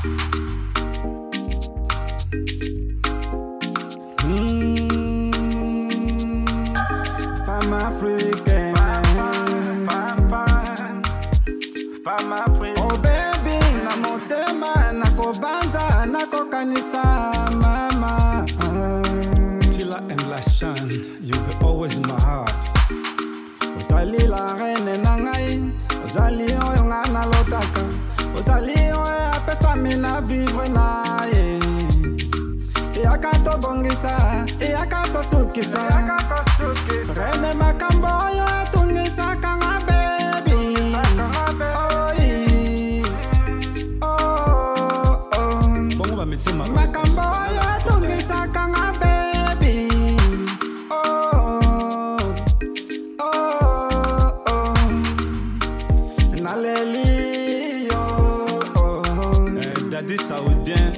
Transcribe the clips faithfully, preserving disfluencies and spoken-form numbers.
Mm, femme africaine. Femme africaine. Oh baby, na motema, na kobanza, na kokanisa, mama. Tila and Lashan, you'll be always in my heart. Ozali la reine nangai, ozali oyo ngana lotaka, ozali oyo apesa mina vivre nae. Yakato bongisa, yakato sukisa, reine makambo oyo tungisa kanga baby. Oh, oh, oh. Makambo oyo tungisa kanga baby. Oh, oh, oh. Naleli yo. Eh, Daddy Saoudien.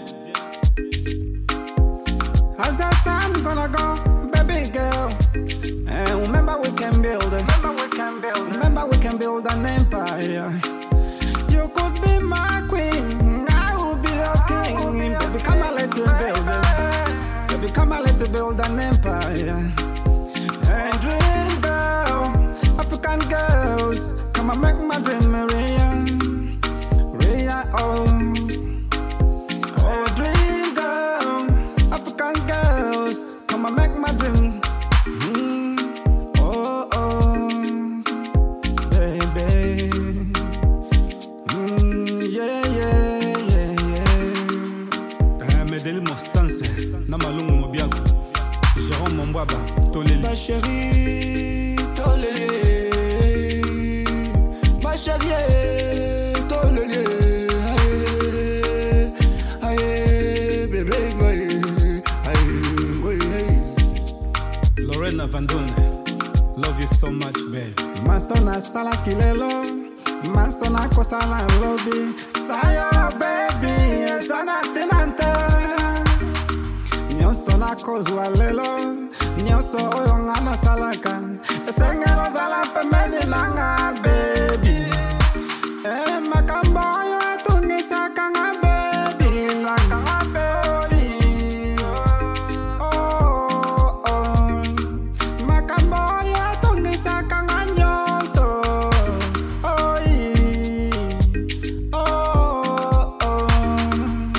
As that time gonna go, baby girl. And remember we can build it. Remember we can build it. Remember we can build an empire. You could be my queen, I will be your king. Baby, come on, let's build it. Baby, come on, let's build an empire. And dream girl, African girls, come on, make my dream a real, real, oh. Oh, dream girl, African girls, come on, make my dream. Mm. Oh, oh, baby. Mm, yeah, yeah, yeah, yeah. Eh, Medeli Mostanse, Namalungu Mobiago, Jérôme Mombwaba, Toleli. Ma chérie, Toleli. Ma chérie, Toleli. Aïe, aïe, bébé, aïe, aïe, aïe. Lorena Vandone, love you so much, babe. Masona sala kilelo, masona kosala lobby. Sayo baby, sana tinante. Nyoso na kozwa lelo, nyoso oyo ngana salaka. Esengelo sala pemedi nanga baby. Eh makambo oyo tungisa kanga baby. Kanga baby. Oh oh. Makambo oyo tungisa kanga nyoso. Oh oh oh.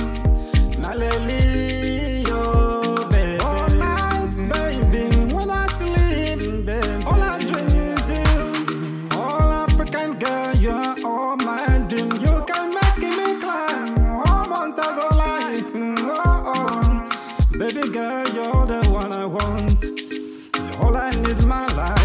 Naleli yo baby. All night baby, when I sleep, baby, all I dream is you. All African girl, you are all my dream. You can make me climb all mountains of life. Oh, oh. Baby girl, you're the one I want. You're all I need in my life.